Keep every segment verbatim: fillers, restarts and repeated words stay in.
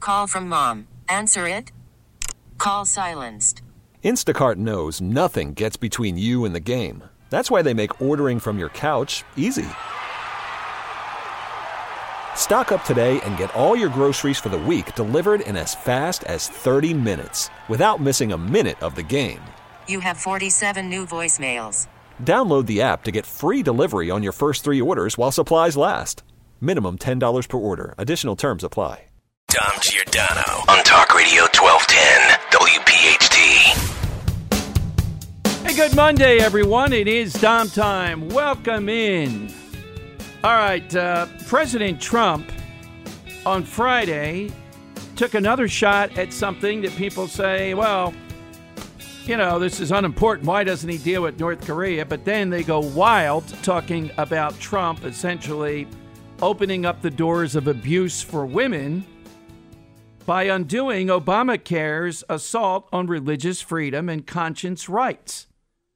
Call from mom. Answer it. Call silenced. Instacart knows nothing gets between you and the game. That's why they make ordering from your couch easy. Stock up today and get all your groceries for the week delivered in as fast as thirty minutes without missing a minute of the game. You have forty-seven new voicemails. Download the app to get free delivery on your first three orders while supplies last. Minimum ten dollars per order. Additional terms apply. Dom Giordano on Talk Radio twelve ten W P H T. Hey, good Monday, everyone. It is Dom time. Welcome in. All right, uh, President Trump on Friday took another shot at something that people say, well, you know, this is unimportant. Why doesn't he deal with North Korea? But then they go wild talking about Trump essentially opening up the doors of abuse for women by undoing Obamacare's assault on religious freedom and conscience rights.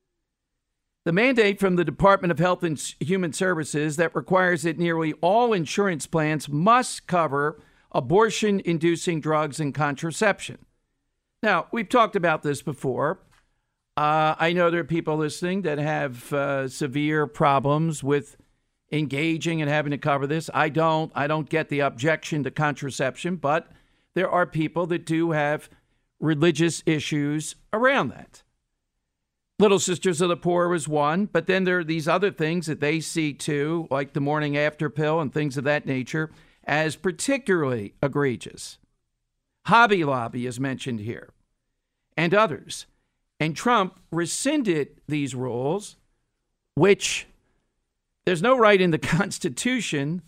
The mandate from the Department of Health and Human Services that requires that nearly all insurance plans must cover abortion-inducing drugs and contraception. Now, we've talked about this before. Uh, I know there are people listening that have uh, severe problems with engaging and having to cover this. I don't. I don't get the objection to contraception, but there are people that do have religious issues around that. Little Sisters of the Poor was one, but then there are these other things that they see too, like the morning after pill and things of that nature, as particularly egregious. Hobby Lobby is mentioned here, and others. And Trump rescinded these rules, which there's no right in the Constitution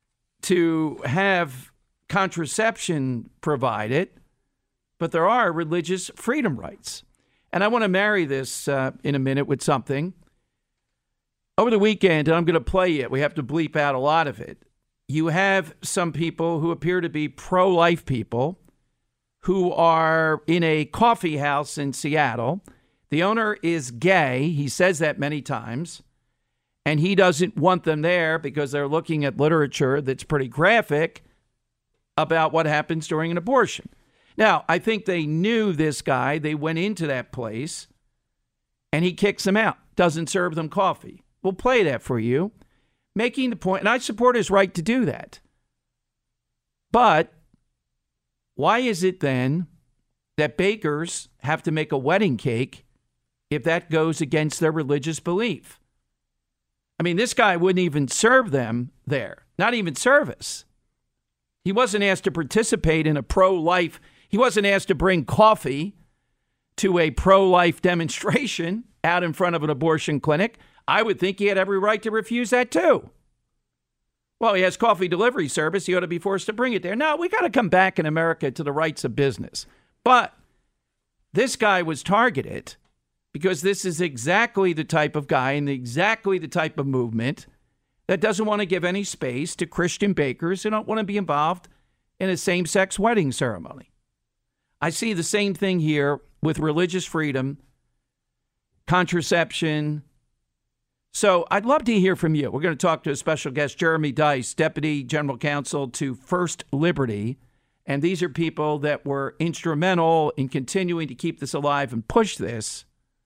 to have contraception provided, but there are religious freedom rights. And I want to marry this uh, in a minute with something. Over the weekend, and I'm going to play it, we have to bleep out a lot of it. You have some people who appear to be pro-life people who are in a coffee house in Seattle. The owner is gay. He says that many times. And he doesn't want them there because they're looking at literature that's pretty graphic about what happens during an abortion. Now, I think they knew this guy. They went into that place, and he kicks them out, doesn't serve them coffee. We'll play that for you, making the point, and I support his right to do that. But why is it then that bakers have to make a wedding cake if that goes against their religious belief? I mean, this guy wouldn't even serve them there, not even service. He wasn't asked to participate in a pro-life. He wasn't asked to bring coffee to a pro-life demonstration out in front of an abortion clinic. I would think he had every right to refuse that too. Well, he has coffee delivery service. He ought to be forced to bring it there. No, we got to come back in America to the rights of business. But this guy was targeted because this is exactly the type of guy and exactly the type of movement that doesn't want to give any space to Christian bakers who don't want to be involved in a same-sex wedding ceremony. I see the same thing here with religious freedom, contraception. So I'd love to hear from you. We're going to talk to a special guest, Jeremy Dys, Deputy General Counsel to First Liberty. And these are people that were instrumental in continuing to keep this alive and push this.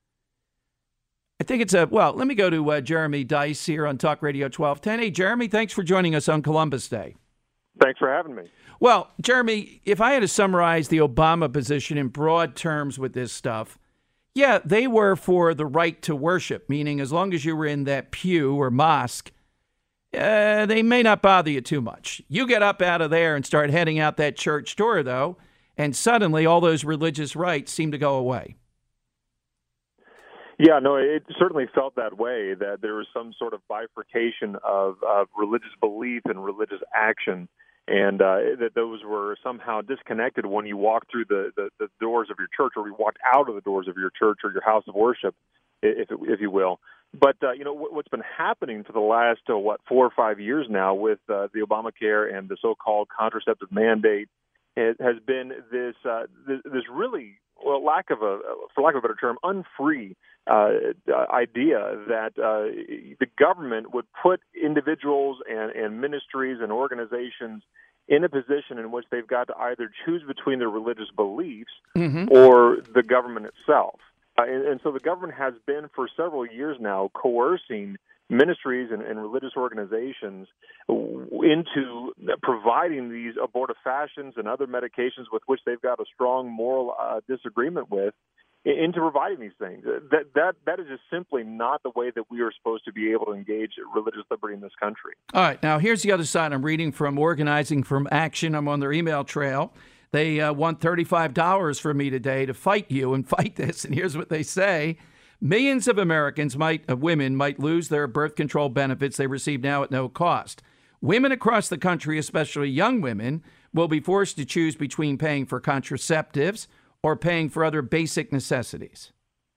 I think it's a, well, let me go to uh, Jeremy Dys here on Talk Radio twelve ten. Hey, Jeremy, thanks for joining us on Columbus Day. Thanks for having me. Well, Jeremy, if I had to summarize the Obama position in broad terms with this stuff, yeah, they were for the right to worship, meaning as long as you were in that pew or mosque, uh, they may not bother you too much. You get up out of there and start heading out that church door, though, and suddenly all those religious rights seem to go away. Yeah, no, it certainly felt that way, that there was some sort of bifurcation of, of religious belief and religious action, and uh, that those were somehow disconnected when you walked through the, the, the doors of your church, or you walked out of the doors of your church or your house of worship, if if you will. But, uh, you know, what's been happening for the last, uh, what, four or five years now with uh, the Obamacare and the so-called contraceptive mandate has, has been this, uh, this, this really, well, lack of a, for lack of a better term, unfree uh, idea that uh, the government would put individuals and, and ministries and organizations in a position in which they've got to either choose between their religious beliefs Mm-hmm. or the government itself. Uh, and, and so the government has been for several years now coercing ministries and, and religious organizations into providing these abortifacients and other medications with which they've got a strong moral uh, disagreement with, into providing these things. That that that is just simply not the way that we are supposed to be able to engage religious liberty in this country. All right, now here's the other side. I'm reading from Organizing from Action. I'm on their email trail. They uh, want thirty-five dollars from me today to fight you and fight this. And here's what they say. Millions of Americans, might, uh, women, might lose their birth control benefits they receive now at no cost. Women across the country, especially young women, will be forced to choose between paying for contraceptives or paying for other basic necessities.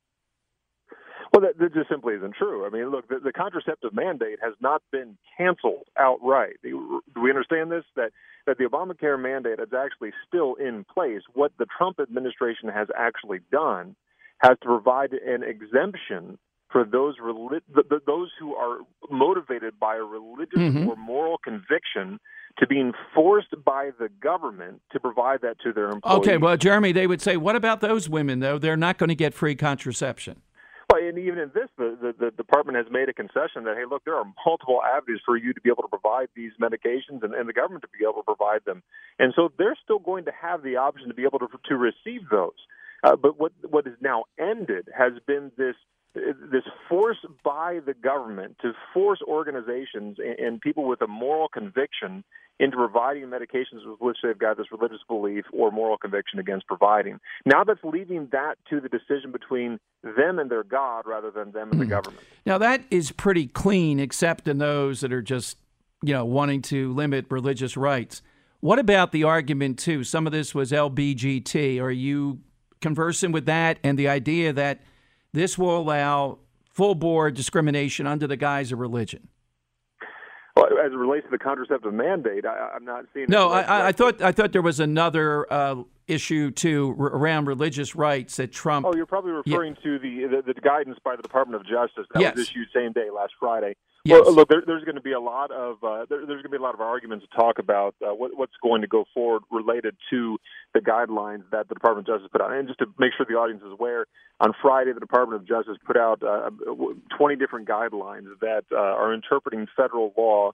Well, that, that just simply isn't true. I mean, look, the, the contraceptive mandate has not been canceled outright. Do we understand this? That that the Obamacare mandate is actually still in place. What the Trump administration has actually done has to provide an exemption for those relig- the, the, those who are motivated by a religious Mm-hmm. or moral conviction to being forced by the government to provide that to their employees. Okay, well, Jeremy, they would say, what about those women, though? They're not going to get free contraception. Well, and even in this, the, the, the department has made a concession that, hey, look, there are multiple avenues for you to be able to provide these medications and, and the government to be able to provide them. And so they're still going to have the option to be able to, to receive those. Uh, but what what is now ended has been this this force by the government to force organizations and, and people with a moral conviction into providing medications with which they've got this religious belief or moral conviction against providing. Now that's leaving that to the decision between them and their God rather than them and the government. Now, that is pretty clean, except in those that are just, you know, wanting to limit religious rights. What about the argument, too? Some of this was L B G T. Are you conversing with that and the idea that this will allow full-board discrimination under the guise of religion? Well, as it relates to the contraceptive mandate, I, I'm not seeing. No, I, I thought I thought there was another uh, issue too r- around religious rights that Trump. Oh, you're probably referring yeah. to the, the the guidance by the Department of Justice that yes. was issued same day last Friday. Yes. Well, look, there, there's going to be a lot of uh, there, there's going to be a lot of arguments to talk about uh, what, what's going to go forward related to the guidelines that the Department of Justice put out. And just to make sure the audience is aware, on Friday the Department of Justice put out uh, twenty different guidelines that uh, are interpreting federal law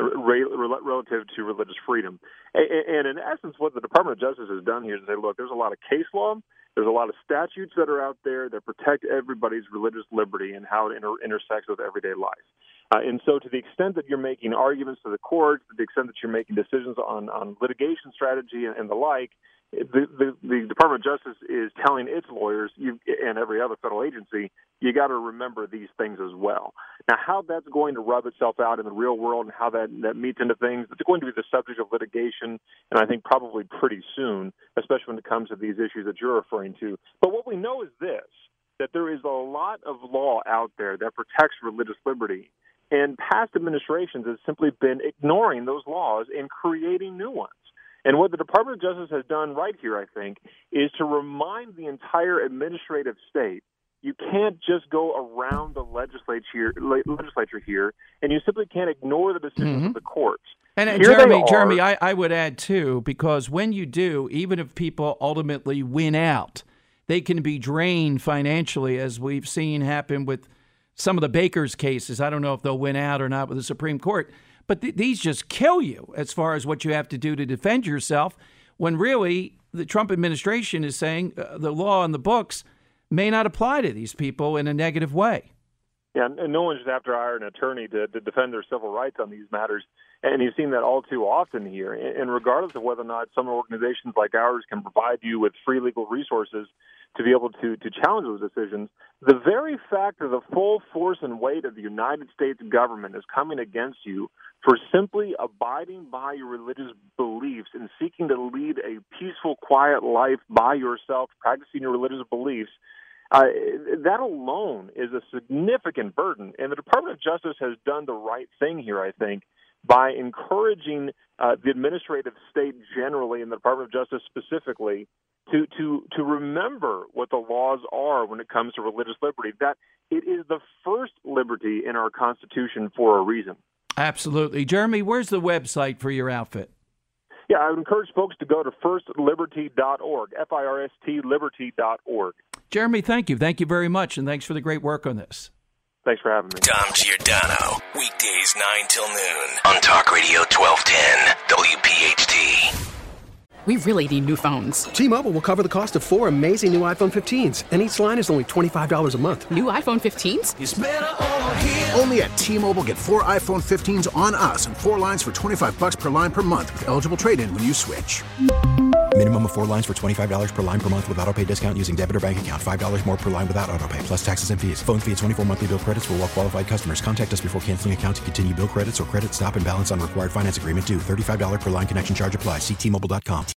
relative to religious freedom. And in essence, what the Department of Justice has done here is say, look, there's a lot of case law, there's a lot of statutes that are out there that protect everybody's religious liberty and how it inter- intersects with everyday life. Uh, and so to the extent that you're making arguments to the courts, to the extent that you're making decisions on, on litigation strategy and, and the like, the, the, the Department of Justice is telling its lawyers you, and every other federal agency, you got to remember these things as well. Now, how that's going to rub itself out in the real world and how that, that meets into things, it's going to be the subject of litigation, and I think probably pretty soon, especially when it comes to these issues that you're referring to. But what we know is this, that there is a lot of law out there that protects religious liberty, and past administrations have simply been ignoring those laws and creating new ones. And what the Department of Justice has done right here, I think, is to remind the entire administrative state you can't just go around the legislature legislature here, and you simply can't ignore the decisions Mm-hmm. of the courts. And uh, Here Jeremy, they Jeremy, are. I, I would add too, because when you do, even if people ultimately win out, they can be drained financially, as we've seen happen with some of the Baker's cases. I don't know if they'll win out or not with the Supreme Court, but th- these just kill you as far as what you have to do to defend yourself, when really the Trump administration is saying uh, the law in the books may not apply to these people in a negative way. Yeah, and no one should have to hire an attorney to, to defend their civil rights on these matters. And you've seen that all too often here. And regardless of whether or not some organizations like ours can provide you with free legal resources to be able to, to challenge those decisions, the very fact that the full force and weight of the United States government is coming against you for simply abiding by your religious beliefs and seeking to lead a peaceful, quiet life by yourself, practicing your religious beliefs, Uh, that alone is a significant burden, and the Department of Justice has done the right thing here, I think, by encouraging uh, the administrative state generally and the Department of Justice specifically to, to, to remember what the laws are when it comes to religious liberty, that it is the first liberty in our Constitution for a reason. Absolutely. Jeremy, where's the website for your outfit? Yeah, I would encourage folks to go to first liberty dot org, F I R S T liberty dot org. Jeremy, thank you. Thank you very much, and thanks for the great work on this. Thanks for having me. Dom Giordano, weekdays nine till noon on Talk Radio twelve ten W P H T. We really need new phones. T-Mobile will cover the cost of four amazing new iPhone fifteens, and each line is only twenty-five dollars a month. New iPhone fifteens? It's better over here. Only at T-Mobile, get four iPhone fifteens on us and four lines for twenty-five dollars per line per month with eligible trade-in when you switch. Minimum of four lines for twenty-five dollars per line per month with autopay discount using debit or bank account. five dollars more per line without autopay, plus taxes and fees. Phone fee at twenty-four monthly bill credits for well-qualified customers. Contact us before canceling account to continue bill credits or credit stop and balance on required finance agreement due. thirty-five dollars per line connection charge applies. See T Mobile dot com.